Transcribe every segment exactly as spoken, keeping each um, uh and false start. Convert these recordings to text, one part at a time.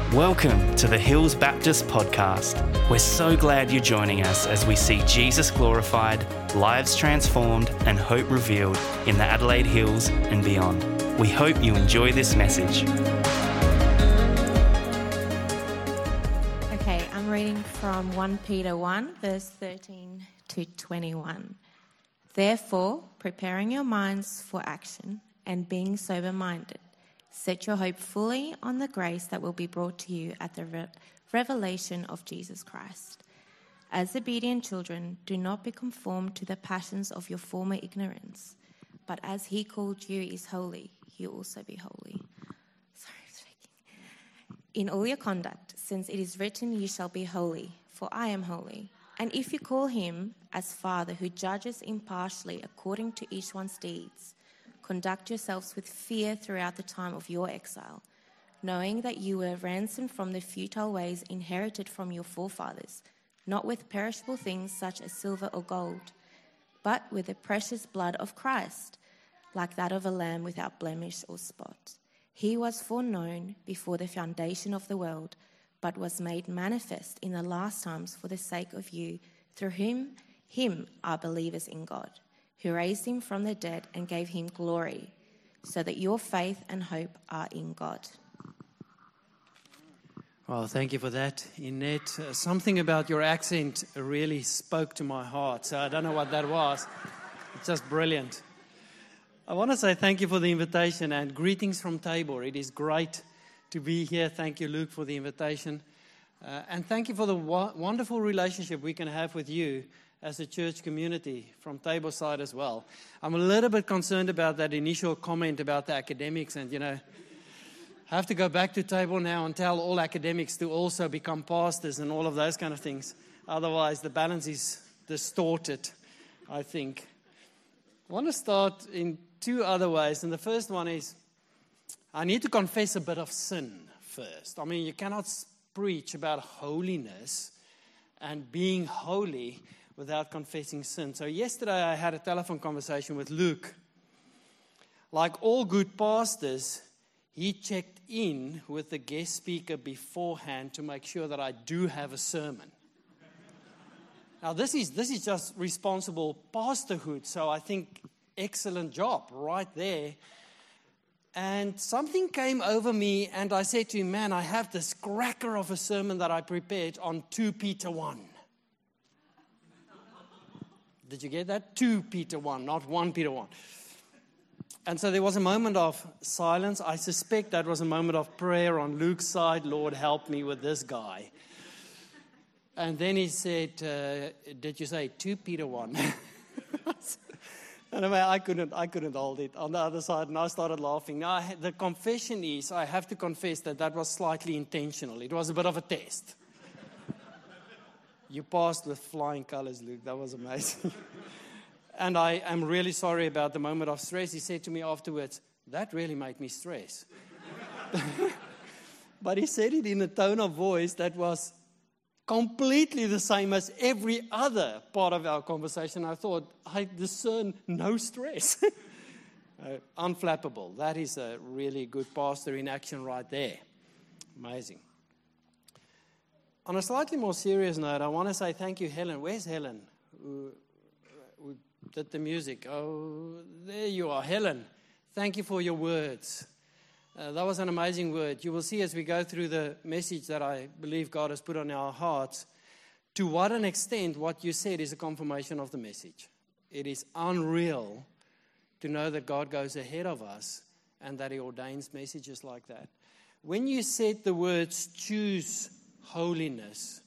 Welcome to the Hills Baptist Podcast. We're so glad you're joining us as we see Jesus glorified, lives transformed, and hope revealed in the Adelaide Hills and beyond. We hope you enjoy this message. Okay, I'm reading from First Peter one, verse thirteen to twenty-one. Therefore, preparing your minds for action and being sober-minded, set your hope fully on the grace that will be brought to you at the re- revelation of Jesus Christ. As obedient children, do not be conformed to the passions of your former ignorance, but as he called you is holy, you also be holy. Sorry, I'm speaking. In all your conduct, since it is written, you shall be holy, for I am holy. And if you call him as Father who judges impartially according to each one's deeds, conduct yourselves with fear throughout the time of your exile, knowing that you were ransomed from the futile ways inherited from your forefathers, not with perishable things such as silver or gold, but with the precious blood of Christ, like that of a lamb without blemish or spot. He was foreknown before the foundation of the world, but was made manifest in the last times for the sake of you, through whom him are believers in God, who raised him from the dead and gave him glory, so that your faith and hope are in God. Well, thank you for that, Inette. Uh, something about your accent really spoke to my heart, so I don't know what that was. It's just brilliant. I want to say thank you for the invitation and greetings from Tabor. It is great to be here. Thank you, Luke, for the invitation. Uh, and thank you for the wa- wonderful relationship we can have with you as a church community from Tabor side as well. I'm a little bit concerned about that initial comment about the academics, and, you know, I have to go back to Tabor now and tell all academics to also become pastors and all of those kind of things. Otherwise, the balance is distorted, I think. I want to start in two other ways, and the first one is I need to confess a bit of sin first. I mean, you cannot preach about holiness and being holy without confessing sin. So yesterday I had a telephone conversation with Luke. Like all good pastors, he checked in with the guest speaker beforehand to make sure that I do have a sermon. Now this is this is just responsible pastorhood, so I think excellent job right there. And something came over me and I said to him, man, I have this cracker of a sermon that I prepared on Second Peter one. Did you get that? Second Peter one, not First Peter one. And so there was a moment of silence. I suspect that was a moment of prayer on Luke's side. Lord, help me with this guy. And then he said, uh, did you say Second Peter one? And I, mean, I couldn't I couldn't hold it on the other side, and I started laughing. Now, I, the confession is, I have to confess that that was slightly intentional. It was a bit of a test. You passed with flying colors, Luke. That was amazing. And I am really sorry about the moment of stress. He said to me afterwards, that really made me stress. But he said it in a tone of voice that was completely the same as every other part of our conversation. I thought, I discern no stress. uh, unflappable. That is a really good pastor in action right there. Amazing. On a slightly more serious note, I want to say thank you, Helen. Where's Helen? Who, who did the music? Oh, there you are, Helen. Thank you for your words. Uh, that was an amazing word. You will see as we go through the message that I believe God has put on our hearts, to what an extent what you said is a confirmation of the message. It is unreal to know that God goes ahead of us and that he ordains messages like that. When you said the words, choose holiness,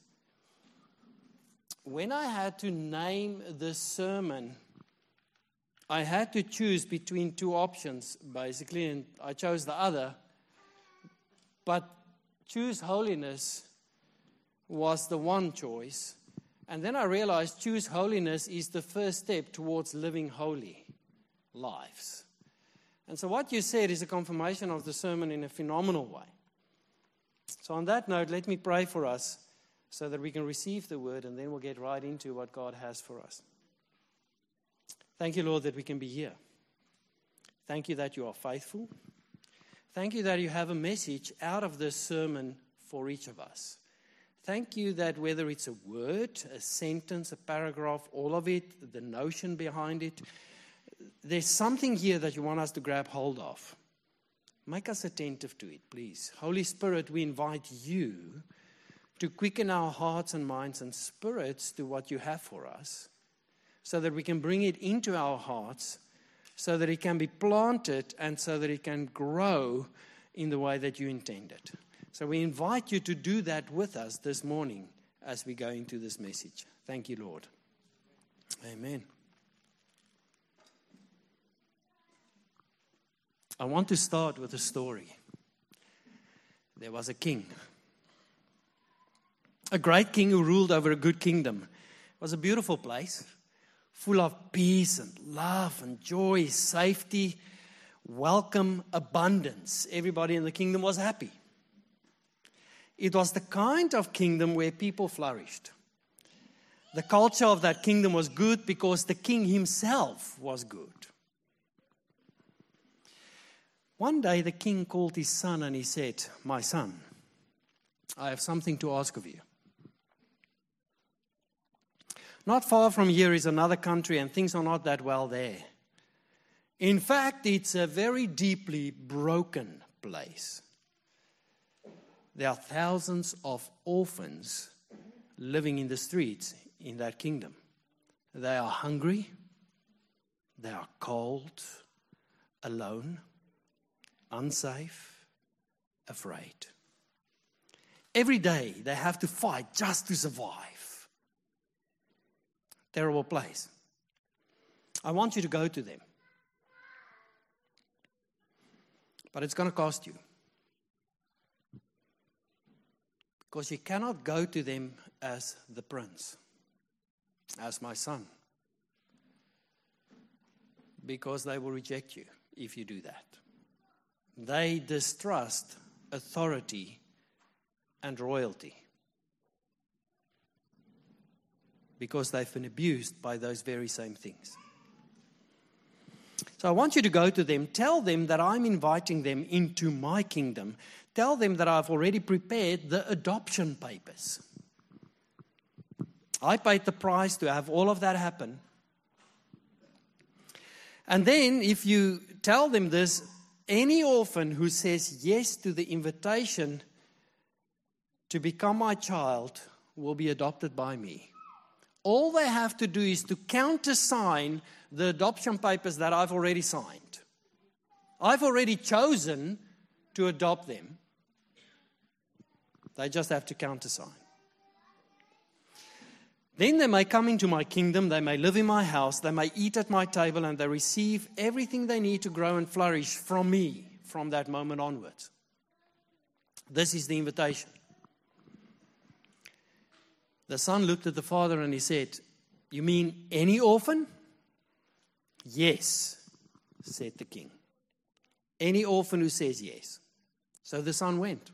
when I had to name this sermon, I had to choose between two options, basically, and I chose the other. But choose holiness was the one choice. And then I realized choose holiness is the first step towards living holy lives. And so what you said is a confirmation of the sermon in a phenomenal way. So on that note, let me pray for us so that we can receive the word, and then we'll get right into what God has for us. Thank you, Lord, that we can be here. Thank you that you are faithful. Thank you that you have a message out of this sermon for each of us. Thank you that whether it's a word, a sentence, a paragraph, all of it, the notion behind it, there's something here that you want us to grab hold of. Make us attentive to it, please. Holy Spirit, we invite you to quicken our hearts and minds and spirits to what you have for us, so that we can bring it into our hearts, so that it can be planted and so that it can grow in the way that you intended. So we invite you to do that with us this morning as we go into this message. Thank you, Lord. Amen. I want to start with a story. There was a king. A great king who ruled over a good kingdom. It was a beautiful place, full of peace and love and joy, safety, welcome, abundance. Everybody in the kingdom was happy. It was the kind of kingdom where people flourished. The culture of that kingdom was good because the king himself was good. One day the king called his son and he said, "My son, I have something to ask of you. Not far from here is another country and things are not that well there. In fact, it's a very deeply broken place. There are thousands of orphans living in the streets in that kingdom. They are hungry, they are cold, alone, unsafe, afraid. Every day they have to fight just to survive. Terrible place. I want you to go to them. But it's going to cost you. Because you cannot go to them as the prince, as my son. Because they will reject you if you do that. They distrust authority and royalty. Because they've been abused by those very same things. So I want you to go to them, tell them that I'm inviting them into my kingdom. Tell them that I've already prepared the adoption papers. I paid the price to have all of that happen. And then if you tell them this, any orphan who says yes to the invitation to become my child will be adopted by me. All they have to do is to countersign the adoption papers that I've already signed. I've already chosen to adopt them. They just have to countersign. Then they may come into my kingdom, they may live in my house, they may eat at my table, and they receive everything they need to grow and flourish from me from that moment onwards. This is the invitation. The son looked at the father and he said, "You mean any orphan?" "Yes," said the king. "Any orphan who says yes." So the son went.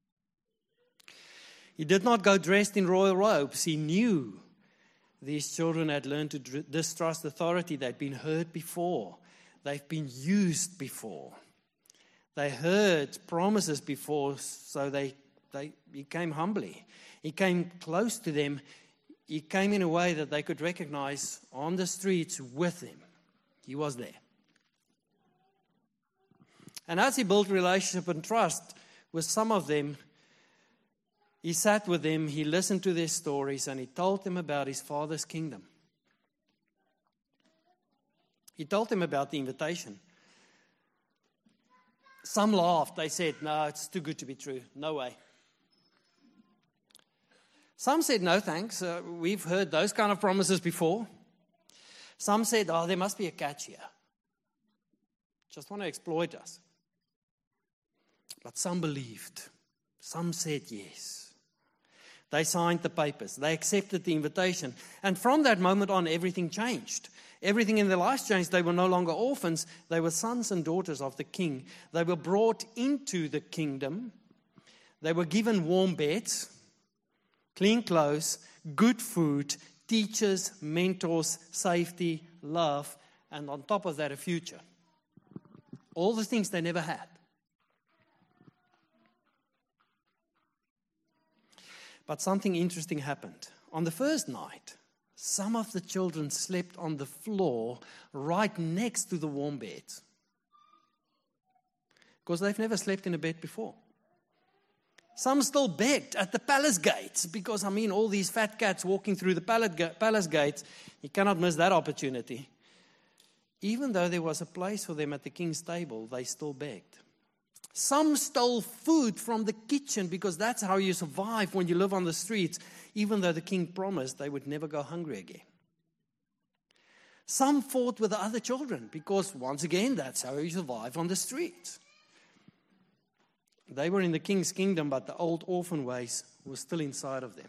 He did not go dressed in royal robes. He knew these children had learned to distrust authority. They'd been hurt before. They've been used before. They heard promises before, so they, they he came humbly. He came close to them. He came in a way that they could recognize on the streets with him. He was there. And as he built relationship and trust with some of them, he sat with them, he listened to their stories, and he told them about his father's kingdom. He told them about the invitation. Some laughed. They said, "No, it's too good to be true. No way." Some said, "No, thanks. Uh, we've heard those kind of promises before." Some said, "Oh, there must be a catch here. Just want to exploit us." But some believed. Some said yes. They signed the papers. They accepted the invitation. And from that moment on, everything changed. Everything in their lives changed. They were no longer orphans. They were sons and daughters of the king. They were brought into the kingdom. They were given warm beds, clean clothes, good food, teachers, mentors, safety, love, and on top of that, a future. All the things they never had. But something interesting happened. On the first night, some of the children slept on the floor right next to the warm beds, because they've never slept in a bed before. Some still begged at the palace gates, because, I mean, all these fat cats walking through the palace gates, you cannot miss that opportunity. Even though there was a place for them at the king's table, they still begged. Some stole food from the kitchen, because that's how you survive when you live on the streets, even though the king promised they would never go hungry again. Some fought with the other children, because once again, that's how you survive on the streets. They were in the king's kingdom, but the old orphan ways were still inside of them.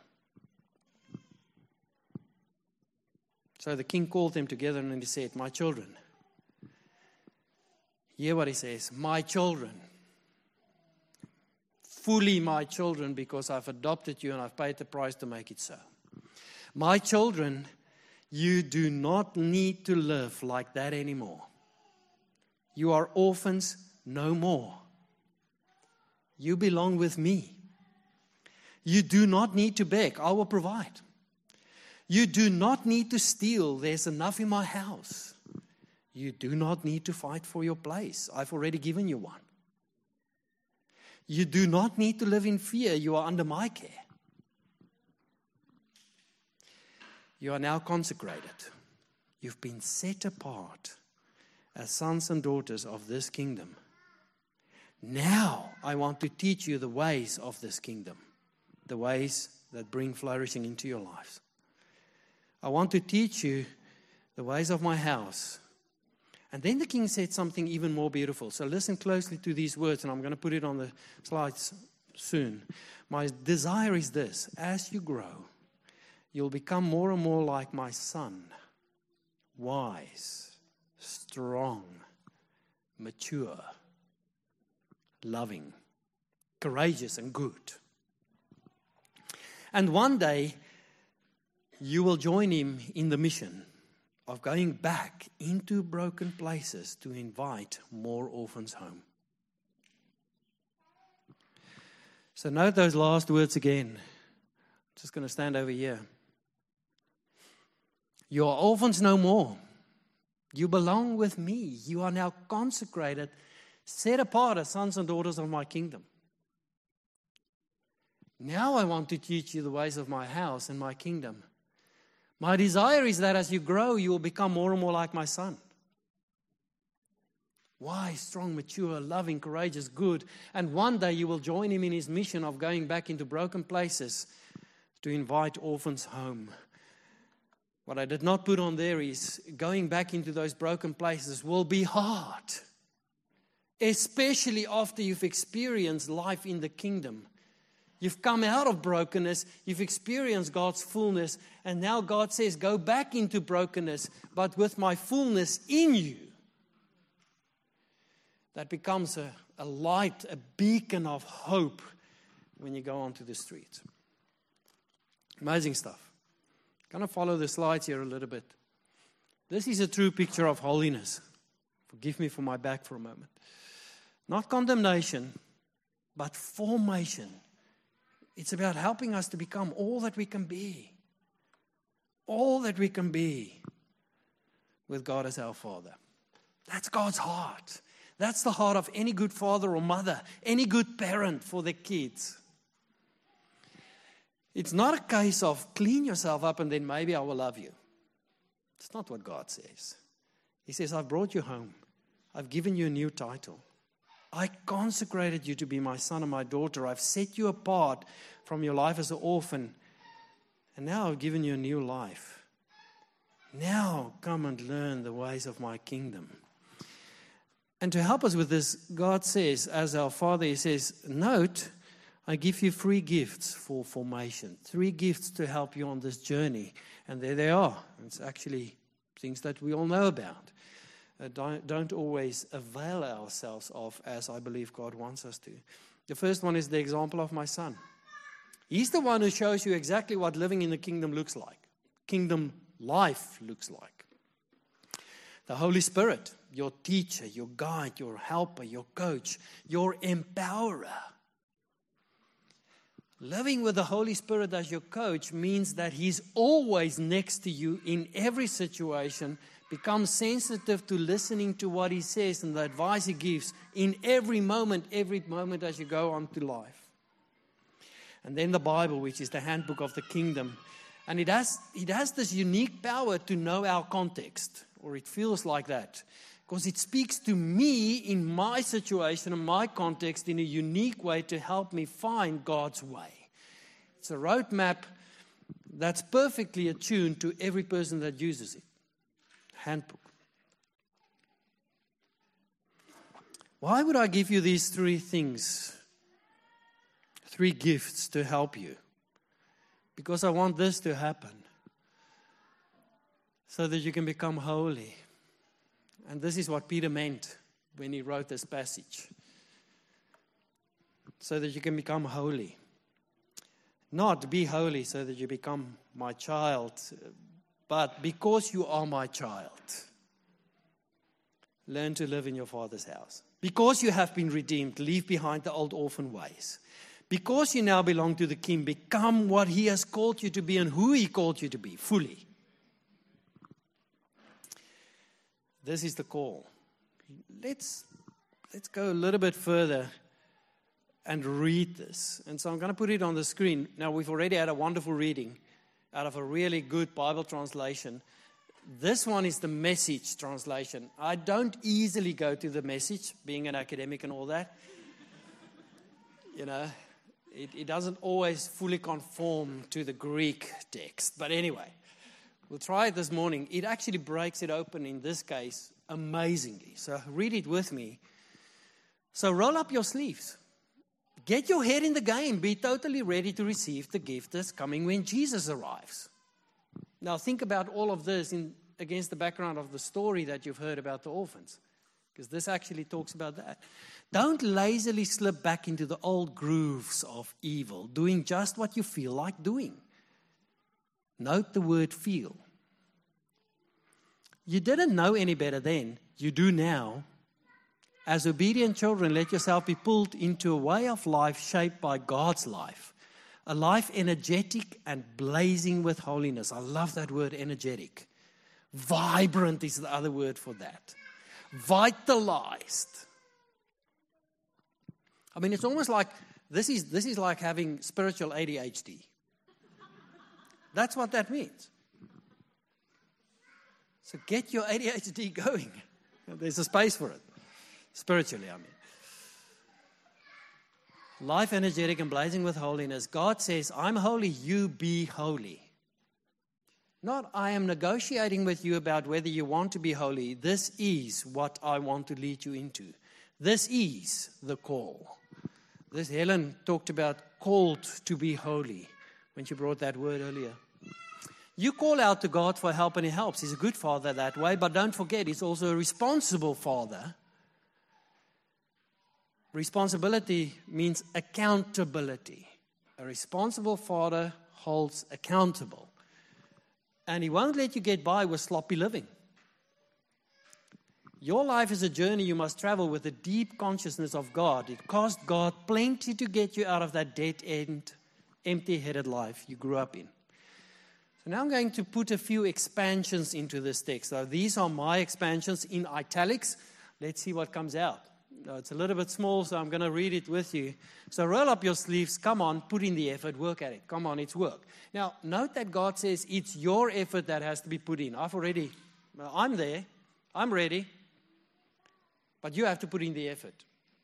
So the king called them together and he said, "My children," hear what he says, "my children, fully my children, because I've adopted you and I've paid the price to make it so. My children, you do not need to live like that anymore. You are orphans no more. You belong with me. You do not need to beg. I will provide. You do not need to steal. There's enough in my house. You do not need to fight for your place. I've already given you one. You do not need to live in fear. You are under my care. You are now consecrated. You've been set apart as sons and daughters of this kingdom. Now I want to teach you the ways of this kingdom, the ways that bring flourishing into your lives. I want to teach you the ways of my house." And then the king said something even more beautiful. So listen closely to these words, and I'm going to put it on the slides soon. "My desire is this: as you grow, you'll become more and more like my son, wise, strong, mature, loving, courageous, and good. And one day, you will join him in the mission of going back into broken places to invite more orphans home." So note those last words again. Just going to stand over here. You are orphans no more. You belong with me. You are now consecrated, set apart as sons and daughters of my kingdom. Now I want to teach you the ways of my house and my kingdom. My desire is that as you grow, you will become more and more like my son. Wise, strong, mature, loving, courageous, good. And one day you will join him in his mission of going back into broken places to invite orphans home. What I did not put on there is going back into those broken places will be hard. Especially after you've experienced life in the kingdom. You've come out of brokenness, you've experienced God's fullness, and now God says, go back into brokenness, but with my fullness in you. That becomes a, a light, a beacon of hope when you go onto the streets. Amazing stuff. Kind of follow the slides here a little bit. This is a true picture of holiness. Forgive me for my back for a moment. Not condemnation, but formation. It's about helping us to become all that we can be. All that we can be with God as our Father. That's God's heart. That's the heart of any good father or mother, any good parent for their kids. It's not a case of clean yourself up and then maybe I will love you. It's not what God says. He says, I've brought you home. I've given you a new title. I consecrated you to be my son and my daughter. I've set you apart from your life as an orphan. And now I've given you a new life. Now come and learn the ways of my kingdom. And to help us with this, God says, as our Father, He says, note, I give you three gifts for formation. Three gifts to help you on this journey. And there they are. It's actually things that we all know about. Uh, don't, don't always avail ourselves of as I believe God wants us to. The first one is the example of my son. He's the one who shows you exactly what living in the kingdom looks like. Kingdom life looks like. The Holy Spirit, your teacher, your guide, your helper, your coach, your empowerer. Living with the Holy Spirit as your coach means that He's always next to you in every situation. Become sensitive to listening to what He says and the advice He gives in every moment, every moment as you go on to life. And then the Bible, which is the handbook of the kingdom. And it has, it has this unique power to know our context, or it feels like that. Because it speaks to me in my situation and my context in a unique way to help me find God's way. It's a roadmap that's perfectly attuned to every person that uses it. Handbook. Why would I give you these three things? Three gifts to help you? Because I want this to happen. So that you can become holy. And this is what Peter meant when he wrote this passage. So that you can become holy. Not be holy so that you become my child, but because you are my child, learn to live in your Father's house. Because you have been redeemed, leave behind the old orphan ways. Because you now belong to the King, become what He has called you to be and who He called you to be, fully. This is the call. Let's, let's go a little bit further and read this. And so I'm going to put it on the screen. Now, we've already had a wonderful reading out of a really good Bible translation. This one is the Message translation. I don't easily go to the Message, being an academic and all that. You know, it, it doesn't always fully conform to the Greek text. But anyway, we'll try it this morning. It actually breaks it open in this case amazingly. So read it with me. So roll up your sleeves. Get your head in the game. Be totally ready to receive the gift that's coming when Jesus arrives. Now think about all of this in, against the background of the story that you've heard about the orphans. Because this actually talks about that. Don't lazily slip back into the old grooves of evil, doing just what you feel like doing. Note the word feel. You didn't know any better then. You do now. As obedient children, let yourself be pulled into a way of life shaped by God's life. A life energetic and blazing with holiness. I love that word, energetic. Vibrant is the other word for that. Vitalized. I mean, it's almost like, this is, this is like having spiritual A D H D. That's what that means. So get your A D H D going. There's a space for it. Spiritually, I mean. Life energetic and blazing with holiness. God says, I'm holy, you be holy. Not, I am negotiating with you about whether you want to be holy. This is what I want to lead you into. This is the call. This Helen talked about called to be holy when she brought that word earlier. You call out to God for help and He helps. He's a good Father that way, but don't forget, He's also a responsible Father. Responsibility means accountability. A responsible Father holds accountable. And He won't let you get by with sloppy living. Your life is a journey you must travel with a deep consciousness of God. It cost God plenty to get you out of that dead-end, empty-headed life you grew up in. So now I'm going to put a few expansions into this text. So these are my expansions in italics. Let's see what comes out. No, it's a little bit small, so I'm going to read it with you. So roll up your sleeves. Come on, put in the effort. Work at it. Come on, it's work. Now, note that God says it's your effort that has to be put in. I've already, well, I'm there. I'm ready. But you have to put in the effort.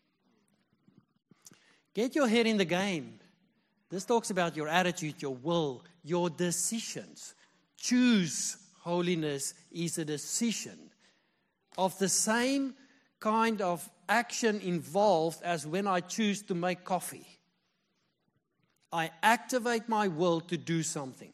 Get your head in the game. This talks about your attitude, your will, your decisions. Choose holiness is a decision of the same kind of action involved as when I choose to make coffee. I activate my will to do something.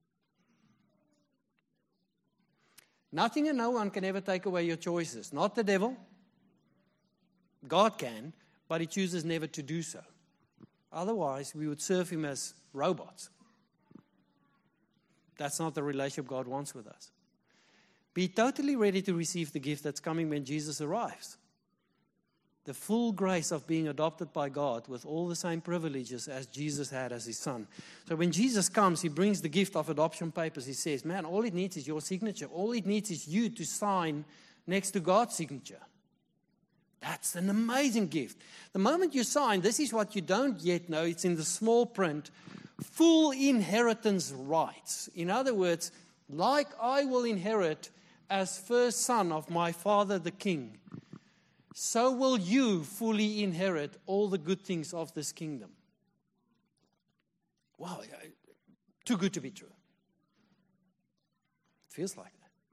Nothing and no one can ever take away your choices. Not the devil. God can, but He chooses never to do so. Otherwise, we would serve Him as robots. That's not the relationship God wants with us. Be totally ready to receive the gift that's coming when Jesus arrives. the full grace of being adopted by God with all the same privileges as Jesus had as his son. So when Jesus comes, he brings the gift of adoption papers. He says, man, all it needs is your signature. All it needs is you to sign next to God's signature. That's an amazing gift. The moment you sign, this is what you don't yet know. It's in the small print. Full inheritance rights. In other words, like I will inherit as first son of my father the king, so will you fully inherit all the good things of this kingdom. Wow, too good to be true. It feels like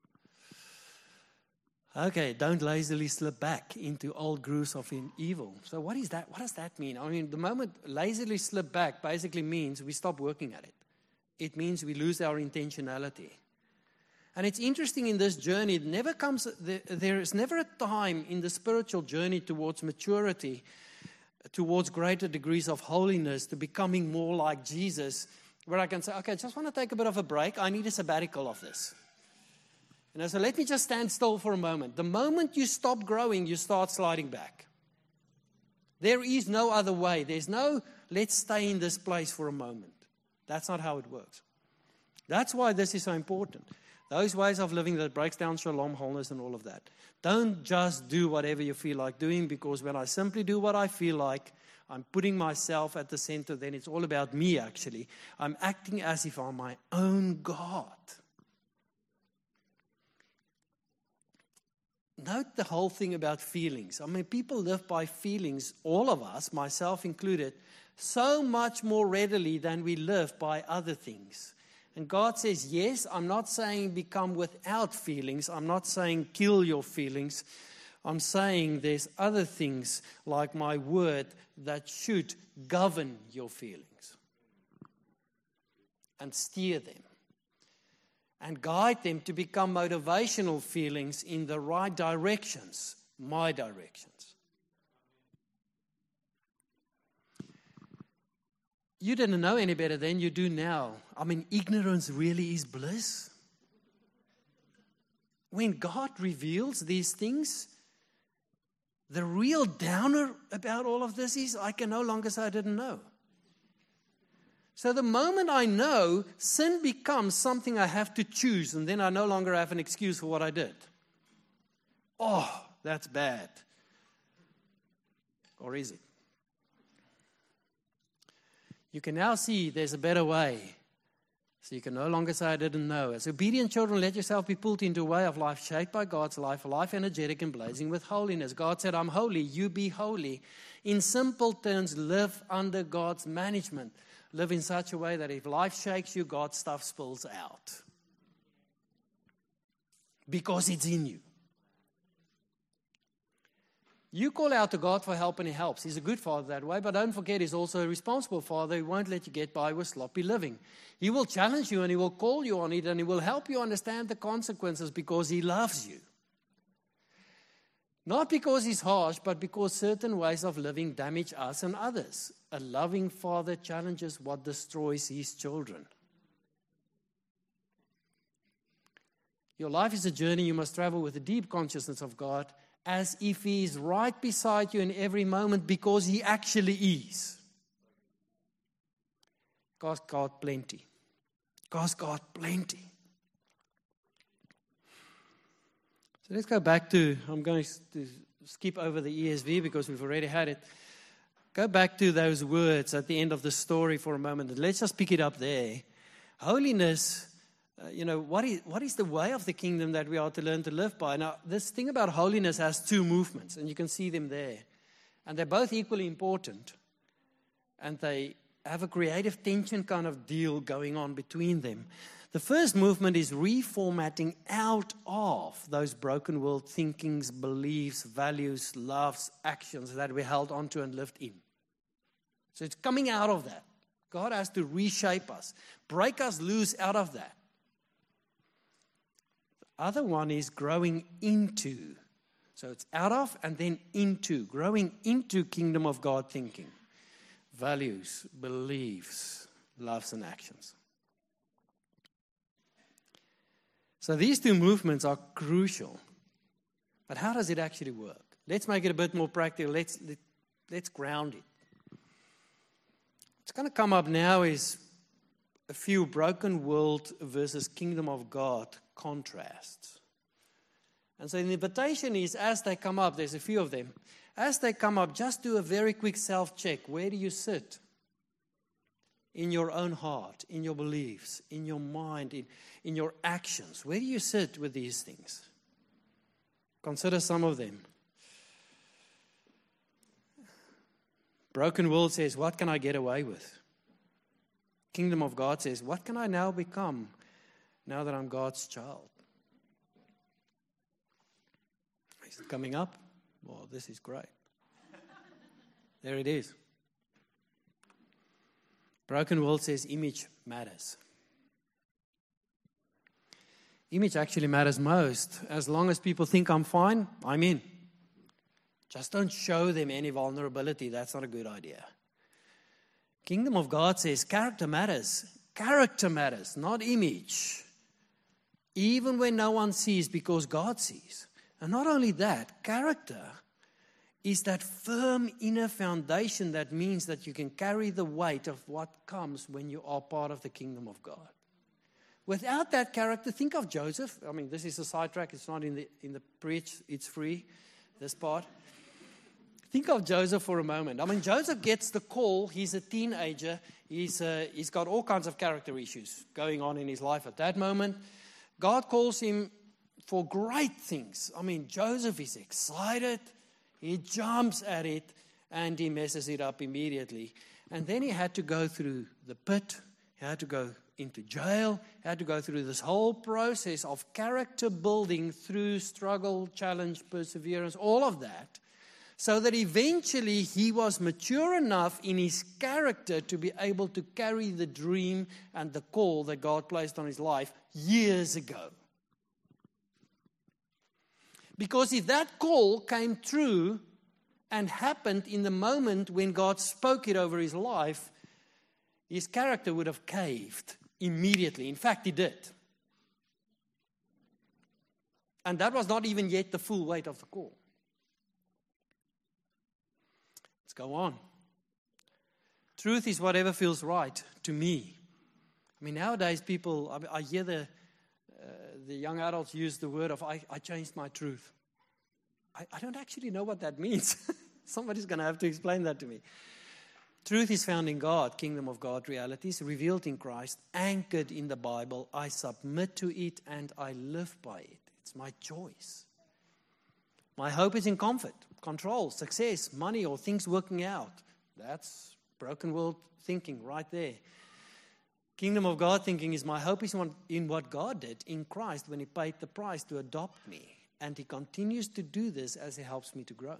that. Okay, don't lazily slip back into old grooves of evil. So what is that? What does that mean? I mean, the moment lazily slip back basically means we stop working at it. It means we lose our intentionality. And it's interesting in this journey, it never comes, there is never a time in the spiritual journey towards maturity, towards greater degrees of holiness, to becoming more like Jesus, where I can say, okay, I just want to take a bit of a break. I need a sabbatical of this. You know, so let me just stand still for a moment. The moment you stop growing, you start sliding back. There is no other way. There's no, let's stay in this place for a moment. That's not how it works. That's why this is so important. Those ways of living that breaks down shalom, wholeness, and all of that. Don't just do whatever you feel like doing, because when I simply do what I feel like, I'm putting myself at the center, then it's all about me actually. I'm acting as if I'm my own God. Note the whole thing about feelings. I mean, people live by feelings, all of us, myself included, so much more readily than we live by other things. And God says, yes, I'm not saying become without feelings. I'm not saying kill your feelings. I'm saying there's other things like my word that should govern your feelings and steer them and guide them to become motivational feelings in the right directions, my directions. You didn't know any better then, you do now. I mean, ignorance really is bliss. When God reveals these things, the real downer about all of this is I can no longer say I didn't know. So the moment I know, sin becomes something I have to choose, and then I no longer have an excuse for what I did. Oh, that's bad. Or is it? You can now see there's a better way. So you can no longer say, I didn't know. As obedient children, let yourself be pulled into a way of life shaped by God's life, a life energetic and blazing with holiness. God said, I'm holy, you be holy. In simple terms, live under God's management. Live in such a way that if life shakes you, God's stuff spills out. Because it's in you. You call out to God for help and He helps. He's a good Father that way, but don't forget He's also a responsible Father who won't let you get by with sloppy living. He will challenge you and He will call you on it and He will help you understand the consequences because He loves you. Not because He's harsh, but because certain ways of living damage us and others. A loving Father challenges what destroys His children. Your life is a journey you must travel with a deep consciousness of God, as if He is right beside you in every moment, because He actually is. God's got plenty. God's got plenty. So let's go back to, I'm going to skip over the E S V because we've already had it. Go back to those words at the end of the story for a moment, and let's just pick it up there. Holiness. Uh, you know, what is, what is the way of the kingdom that we are to learn to live by? Now, this thing about holiness has two movements, and you can see them there. And they're both equally important. And they have a creative tension kind of deal going on between them. The first movement is reformatting out of those broken world thinkings, beliefs, values, loves, actions that we held onto and lived in. So it's coming out of that. God has to reshape us, break us loose out of that. Other one is growing into. So it's out of and then into. Growing into kingdom of God thinking. Values, beliefs, loves and actions. So these two movements are crucial. But how does it actually work? Let's make it a bit more practical. Let's, let, let's ground it. What's going to come up now is a few broken world versus kingdom of God contrasts. And so the invitation is, as they come up, there's a few of them. As they come up, just do a very quick self-check. Where do you sit? In your own heart, in your beliefs, in your mind, in, in your actions. Where do you sit with these things? Consider some of them. Broken world says, what can I get away with? Kingdom of God says, what can I now become now that I'm God's child? Is it coming up? Well, this is great. There it is. Broken world says image matters. Image actually matters most. As long as people think I'm fine, I'm in. Just don't show them any vulnerability. That's not a good idea. Kingdom of God says character matters. Character matters, not image. Even when no one sees, because God sees. And not only that, character is that firm inner foundation that means that you can carry the weight of what comes when you are part of the kingdom of God. Without that character, think of Joseph. I mean, this is a sidetrack. It's not in the in the preach. It's free, this part. Think of Joseph for a moment. I mean, Joseph gets the call. He's a teenager. He's uh, he's got all kinds of character issues going on in his life at that moment. God calls him for great things. I mean, Joseph is excited. He jumps at it and he messes it up immediately. And then he had to go through the pit. He had to go into jail. He had to go through this whole process of character building through struggle, challenge, perseverance, all of that. So that eventually he was mature enough in his character to be able to carry the dream and the call that God placed on his life years ago. Because if that call came true and happened in the moment when God spoke it over his life, his character would have caved immediately. In fact, he did. And that was not even yet the full weight of the call. Let's go on. Truth is whatever feels right to me. I mean, nowadays people, I, I hear the uh, the young adults use the word of, I, I changed my truth. I, I don't actually know what that means. Somebody's going to have to explain that to me. Truth is found in God, kingdom of God realities, revealed in Christ, anchored in the Bible. I submit to it and I live by it. It's my choice. My hope is in comfort, control, success, money, or things working out. That's broken world thinking right there. Kingdom of God thinking is my hope is in what God did in Christ when he paid the price to adopt me. And he continues to do this as he helps me to grow.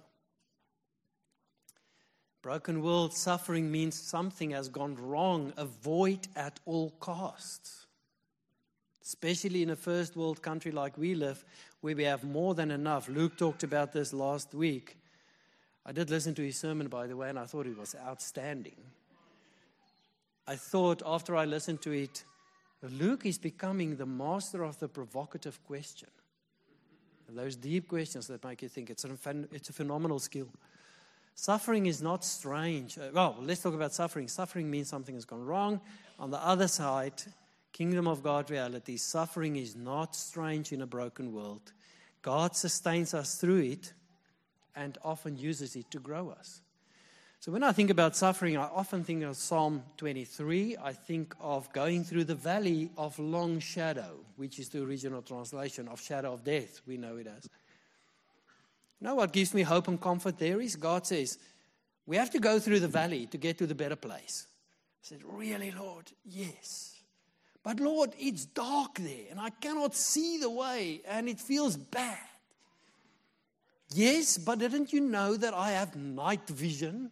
Broken world suffering means something has gone wrong. Avoid at all costs. Especially in a first world country like we live, where we have more than enough. Luke talked about this last week. I did listen to his sermon, by the way, and I thought it was outstanding. I thought after I listened to it, Luke is becoming the master of the provocative question. Those deep questions that make you think. It's a, it's a phenomenal skill. Suffering is not strange. Well, let's talk about suffering. Suffering means something has gone wrong. On the other side, kingdom of God reality, suffering is not strange in a broken world. God sustains us through it and often uses it to grow us. So when I think about suffering, I often think of Psalm twenty-three. I think of going through the valley of long shadow, which is the original translation of shadow of death, we know it as. You know what gives me hope and comfort there is God says, we have to go through the valley to get to the better place. I said, really, Lord? Yes. But Lord, it's dark there and I cannot see the way and it feels bad. Yes, but didn't you know that I have night vision?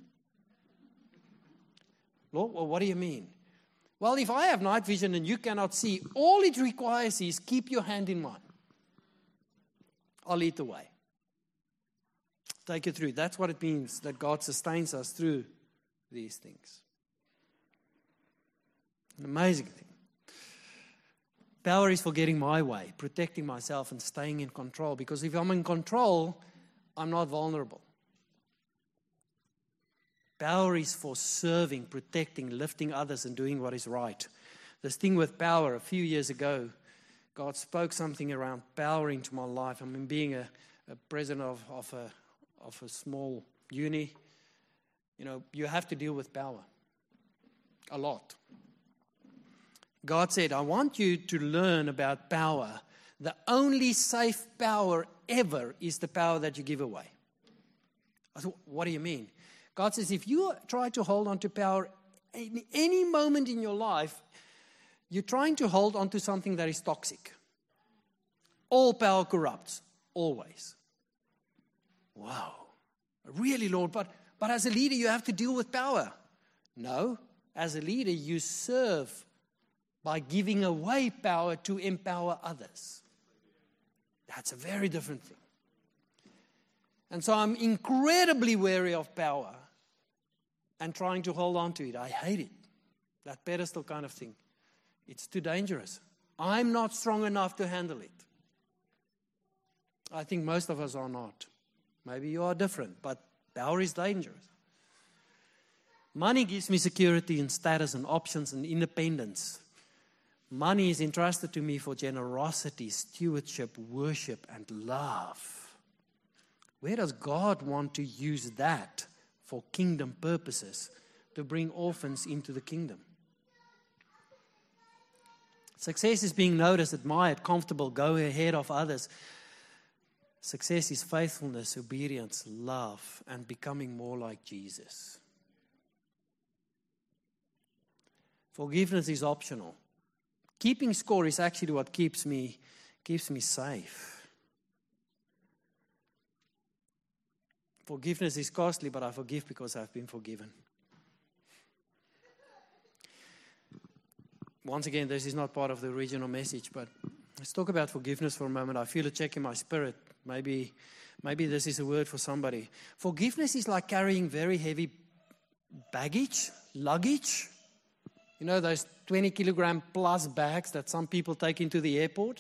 Lord, well, what do you mean? Well, if I have night vision and you cannot see, all it requires is keep your hand in mine. I'll lead the way. Take you through. That's what it means that God sustains us through these things. An amazing thing. Power is for getting my way, protecting myself and staying in control. Because if I'm in control, I'm not vulnerable. Power is for serving, protecting, lifting others, and doing what is right. This thing with power, a few years ago, God spoke something around power into my life. I mean, being a, a president of, of, a, of a small uni, you know, you have to deal with power. A lot. God said, I want you to learn about power. The only safe power ever is the power that you give away. I thought, what do you mean? God says, if you try to hold on to power in any moment in your life, you're trying to hold on to something that is toxic. All power corrupts, always. Wow. Really, Lord, but, but as a leader, you have to deal with power. No, as a leader, you serve by giving away power to empower others. That's a very different thing. And so I'm incredibly wary of power and trying to hold on to it. I hate it. That pedestal kind of thing. It's too dangerous. I'm not strong enough to handle it. I think most of us are not. Maybe you are different, but power is dangerous. Money gives me security and status and options and independence. Money is entrusted to me for generosity, stewardship, worship, and love. Where does God want to use that for kingdom purposes to bring orphans into the kingdom? Success is being noticed, admired, comfortable, go ahead of others. Success is faithfulness, obedience, love, and becoming more like Jesus. Forgiveness is optional. Keeping score is actually what keeps me, keeps me safe. Forgiveness is costly, but I forgive because I've been forgiven. Once again, this is not part of the original message, but let's talk about forgiveness for a moment. I feel a check in my spirit. Maybe, maybe this is a word for somebody. Forgiveness is like carrying very heavy baggage, luggage. You know, those twenty kilogram plus bags that some people take into the airport.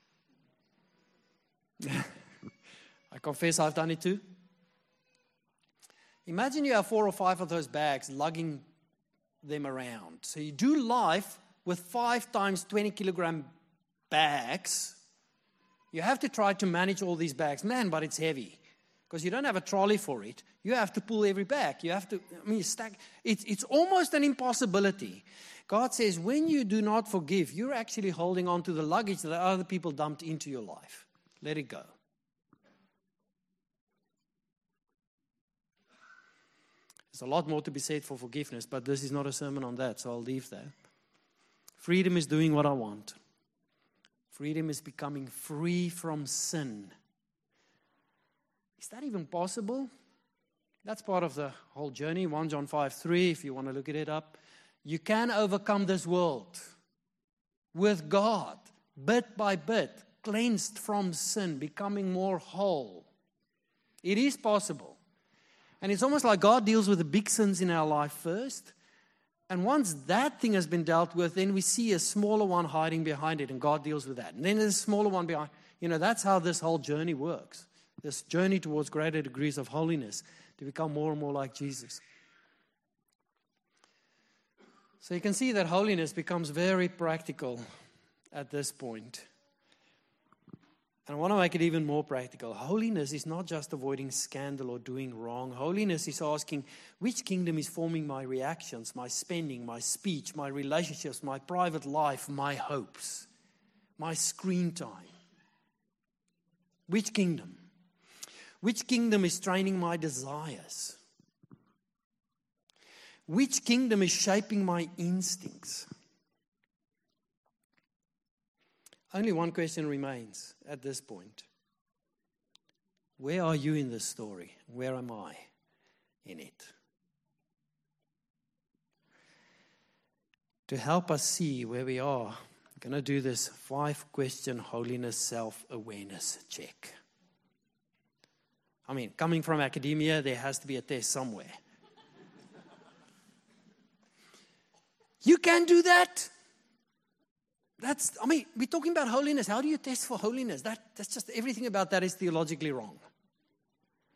I confess I've done it too. Imagine you have four or five of those bags lugging them around. So you do life with five times twenty kilogram bags. You have to try to manage all these bags. Man, but it's heavy. Because you don't have a trolley for it. You have to pull every bag. You have to, I mean, stack. It's, it's almost an impossibility. God says, when you do not forgive, you're actually holding on to the luggage that other people dumped into your life. Let it go. There's a lot more to be said for forgiveness, but this is not a sermon on that, so I'll leave that. Freedom is doing what I want. Freedom is becoming free from sin. Is that even possible? That's part of the whole journey. First John five three, if you want to look it up. You can overcome this world with God, bit by bit, cleansed from sin, becoming more whole. It is possible. And it's almost like God deals with the big sins in our life first. And once that thing has been dealt with, then we see a smaller one hiding behind it, and God deals with that. And then there's a smaller one behind. You know, that's how this whole journey works. This journey towards greater degrees of holiness to become more and more like Jesus. So you can see that holiness becomes very practical at this point. And I want to make it even more practical. Holiness is not just avoiding scandal or doing wrong. Holiness is asking, which kingdom is forming my reactions, my spending, my speech, my relationships, my private life, my hopes, my screen time? Which kingdom? Which kingdom is training my desires? Which kingdom is shaping my instincts? Only one question remains at this point. Where are you in this story? Where am I in it? To help us see where we are, I'm going to do this five-question holiness self-awareness check. I mean, coming from academia, there has to be a test somewhere. You can do that. That's, I mean, we're talking about holiness. How do you test for holiness? That, that's just, everything about that is theologically wrong.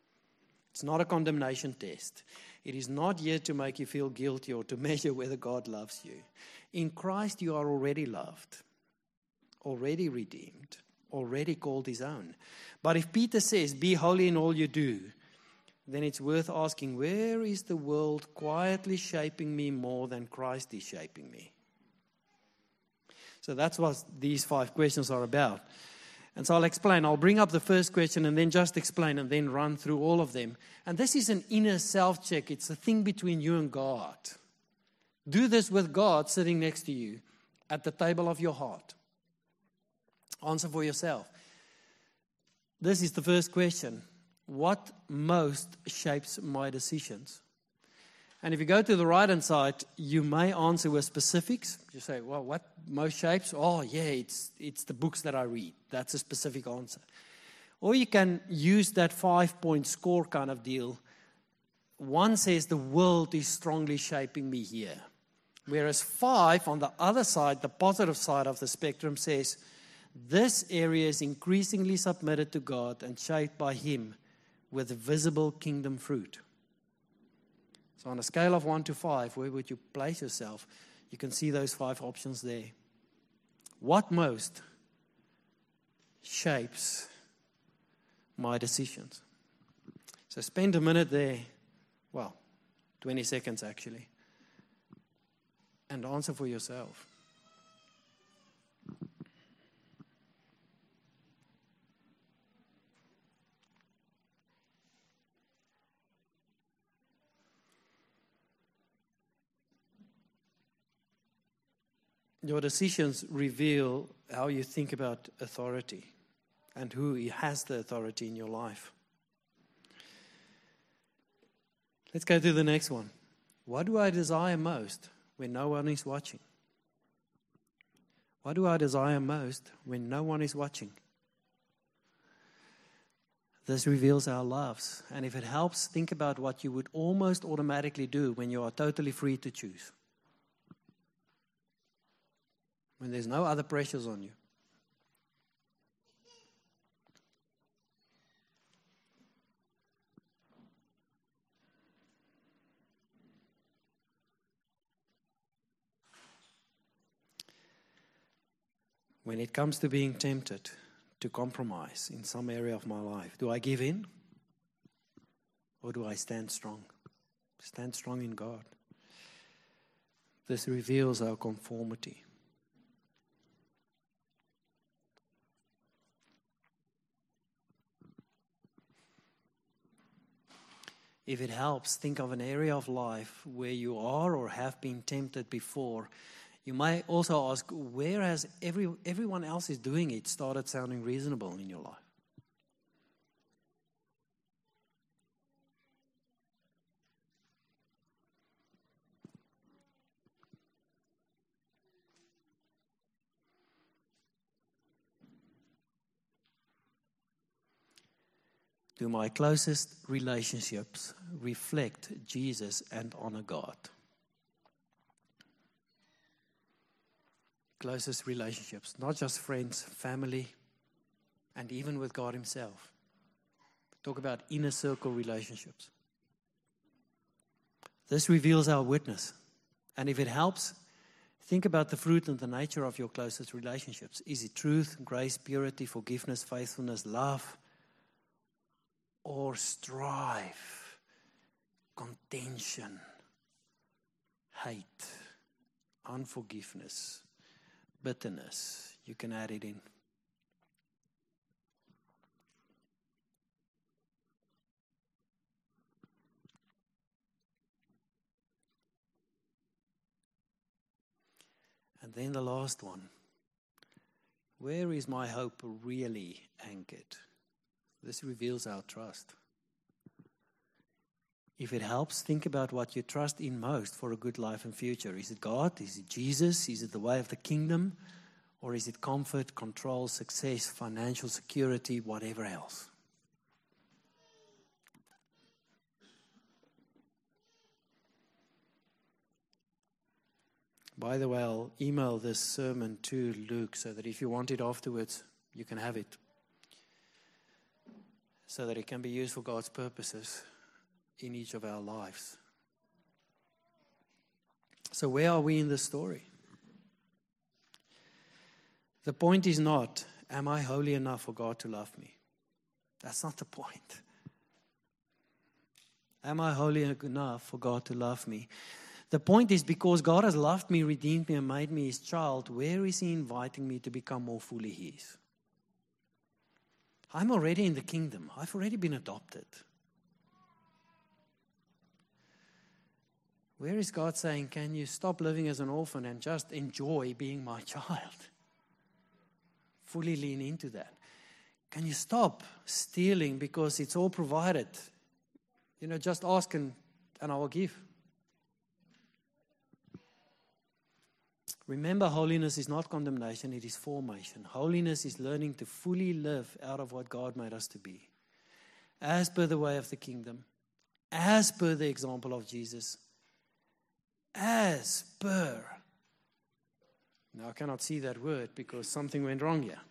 It's not a condemnation test. It is not here to make you feel guilty or to measure whether God loves you. In Christ, you are already loved, already redeemed, already called his own. But if Peter says, be holy in all you do, then it's worth asking, where is the world quietly shaping me more than Christ is shaping me? So that's what these five questions are about. And so I'll explain. I'll bring up the first question and then just explain and then run through all of them. And this is an inner self-check. It's a thing between you and God. Do this with God sitting next to you at the table of your heart. Answer for yourself. This is the first question. What most shapes my decisions? And if you go to the right-hand side, you may answer with specifics. You say, well, what most shapes? Oh, yeah, it's it's the books that I read. That's a specific answer. Or you can use that five-point score kind of deal. One says the world is strongly shaping me here. Whereas five, on the other side, the positive side of the spectrum, says this area is increasingly submitted to God and shaped by him with visible kingdom fruit. So on a scale of one to five, where would you place yourself? You can see those five options there. What most shapes my decisions? So spend a minute there, well, twenty seconds actually, and answer for yourself. Your decisions reveal how you think about authority and who has the authority in your life. Let's go to the next one. What do I desire most when no one is watching? What do I desire most when no one is watching? This reveals our loves. And if it helps, think about what you would almost automatically do when you are totally free to choose. When there's no other pressures on you. When it comes to being tempted to compromise in some area of my life, do I give in? Or do I stand strong? Stand strong in God. This reveals our conformity. If it helps, think of an area of life where you are or have been tempted before. You might also ask, where has every, everyone else is doing it started sounding reasonable in your life? Do my closest relationships reflect Jesus and honor God? Closest relationships, not just friends, family, and even with God himself. Talk about inner circle relationships. This reveals our witness. And if it helps, think about the fruit and the nature of your closest relationships. Is it truth, grace, purity, forgiveness, faithfulness, love? Or strife, contention, hate, unforgiveness, bitterness? You can add it in. And then the last one. Where is my hope really anchored? This reveals our trust. If it helps, think about what you trust in most for a good life and future. Is it God? Is it Jesus? Is it the way of the kingdom? Or is it comfort, control, success, financial security, whatever else? By the way, I'll email this sermon to Luke so that if you want it afterwards, you can have it. So that it can be used for God's purposes. in each of our lives. So where are we in this story? The point is not, am I holy enough for God to love me? That's not the point. Am I holy enough for God to love me? The point is, because God has loved me, redeemed me, and made me His child, where is He inviting me to become more fully His? I'm already in the kingdom. I've already been adopted. Where is God saying, can you stop living as an orphan and just enjoy being my child? Fully lean into that. Can you stop stealing because it's all provided? You know, just ask and, and I will give. Remember, holiness is not condemnation, it is formation. Holiness is learning to fully live out of what God made us to be. As per the way of the kingdom, as per the example of Jesus, as per. Now I cannot see that word because something went wrong here.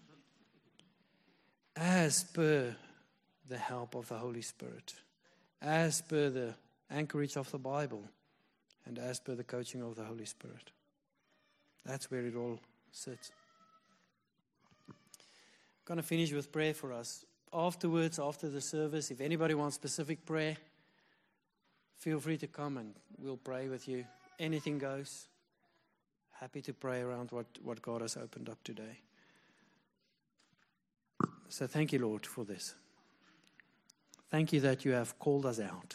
As per the help of the Holy Spirit, as per the anchorage of the Bible, and as per the coaching of the Holy Spirit. That's where it all sits. I'm going to finish with prayer for us. Afterwards, after the service, if anybody wants specific prayer, feel free to come and we'll pray with you. Anything goes. Happy to pray around what, what God has opened up today. So thank you, Lord, for this. Thank you that you have called us out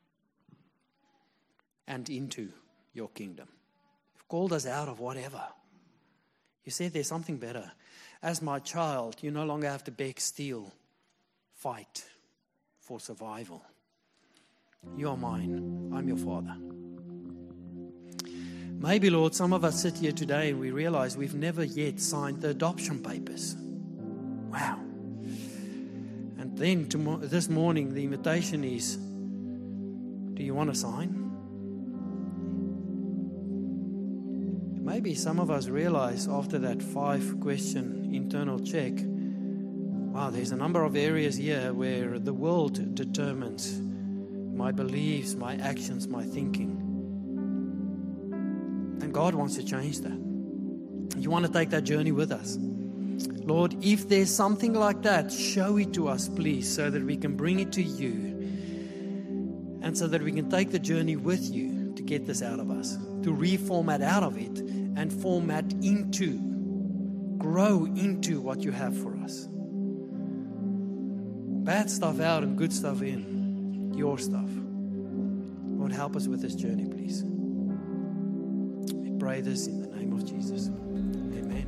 and into your kingdom. You've called us out of whatever. You said there's something better. As my child, you no longer have to beg, steal, fight for survival. You are mine. I'm your Father. Maybe, Lord, some of us sit here today and we realize we've never yet signed the adoption papers. Wow. And then tomorrow, this morning, the invitation is, do you want to sign? Maybe some of us realize after that five-question internal check, wow, there's a number of areas here where the world determines my beliefs, my actions, my thinking. And God wants to change that. You want to take that journey with us. Lord, if there's something like that, show it to us, please, so that we can bring it to you and so that we can take the journey with you to get this out of us, to reformat out of it and format into, grow into what you have for us. Bad stuff out and good stuff in, your stuff. Lord, help us with this journey, please. We pray this in the name of Jesus. Amen.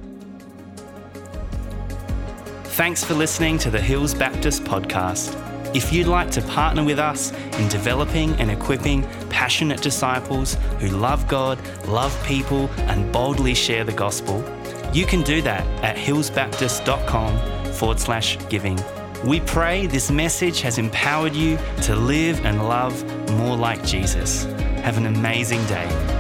Thanks for listening to the Hills Baptist podcast. If you'd like to partner with us in developing and equipping passionate disciples who love God, love people, and boldly share the gospel, you can do that at hillsbaptist.com forward slash giving. We pray this message has empowered you to live and love more like Jesus. Have an amazing day.